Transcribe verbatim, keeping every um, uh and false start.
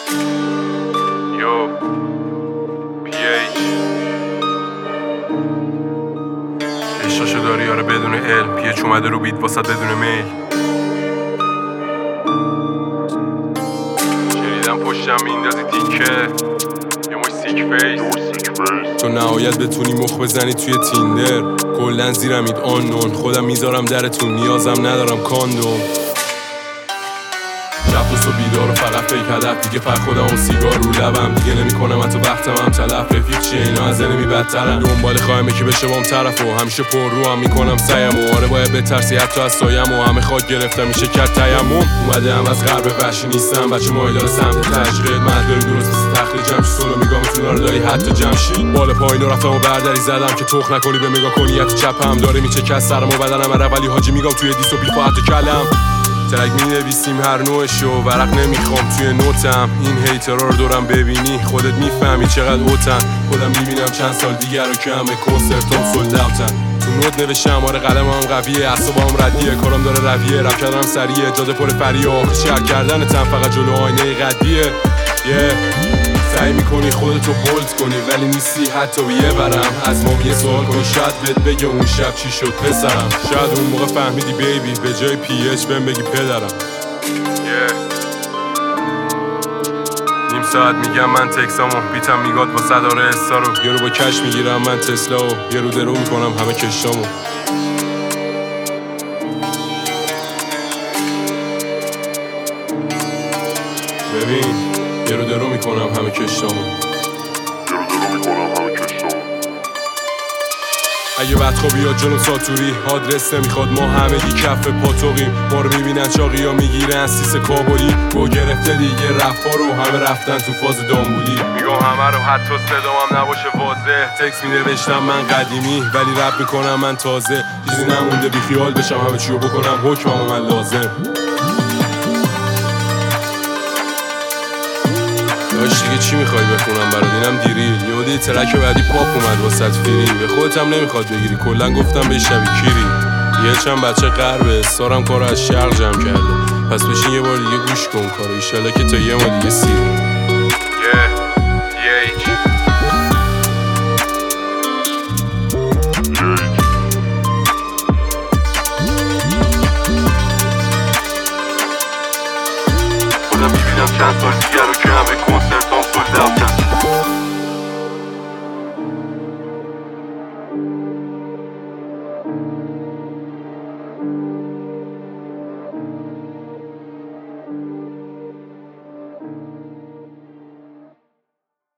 یو پی ایچ عشقشو داری یاره بدون علم. پی ایچ اومده رو بیت واسه بدون میل. شنیدم پشتم میندازی تیکه یه مش سیک فیس. تو نهایت بتونی مخ بزنی توی تیندر. کلن زیرمید آنون خودم میذارم درتون. نیازم ندارم کاندوم. شب و صبح بیدار و فقط فیک هدف. دیگه فر خودم و سیگار رو لبم. دیگه نمی کنم حتی وقتم هم تلف. رفیق چیه اینا از نمی بدترم. دنبال خواهمه که بشه بام طرف و همیشه پر رو هم میکنم سیم و آره باید بترسی حتی از سایم و همه خاک گرفتم میشه کرد تیمم. اومده هم از غرب وحشی نیستم. بچه مایدار سمت تشقید مد داری درست مثل تخریج جمشی. سولو میگم میتونه رو داری حتی جمشید. بالا پایین رو رفتم و بردری زدم که تخ نکنی به میگا کنیت چپ هم داره میچه کس سرم و بدنم عرب ولی حاجی میگم توی دیس و بیفا حتی کلم. ترک می نویسیم هر نوعشو ورق نمیخوام توی نوتم. این هیترها رو دورم ببینی خودت میفهمی چقدر اوتن. خودم میبینم چند سال دیگر رو که همه کنسرتام سولد اوتن. تو نوت نوشتم آره قلمم قویه اعصابم ردیه کارم داره رویه رپ کردنم سریعه جاده پر فریه آخر شهر کردن تن فقط جلو آینه قدیه. yeah. سعی میکنی خودتو بولد کنی ولی نیستی حتی یه برم. از ما یه سوال کنی شاید بهت بگه اون شب چی شد پسرم. شاید اون موقع فهمیدی بیبی به جای پی ایچ بهم بگی پدرم. yeah. نیم ساعت میگم من تکسامو بیتم میگاد با صداره استا رو. یه رو با کش میگیرم من تسلا و یه رو درو میکنم همه کشتامو. ببین یه رو درو میکنم همه کشتامو. اگه بدخوا بیاد جلو ساتوری آدرس نمیخواد ما همگی کف پاتوقیم. ما رو میبینن چاقی ها میگیرن سیس کابلی. گو گرفته دیگه رفا رو همه رفتن تو فاز دامبولی. میگم همه رو حتی صدامم نباشه واضح. تکس مینوشتم من قدیمی ولی رپ میکنم من تازه. چیزی نمونده بیخیال بشم همه چیو بکنم حکمم من لازم. داشت دیگه چی میخوای بخونم برات اینم دیری. یه دی ترک بعدی پاپ اومد واسط فری. به خودت هم نمیخواد بگیری کلا گفتم بشنوی کیری. یه چند بچه غربه استارم کارو از شرق جمع کرده. پس بشین یه بار دیگه گوش کن کارو ایشالا که تا یه ما دیگه سیری. yeah. yeah. خودم میبینم چند سال دیگه رو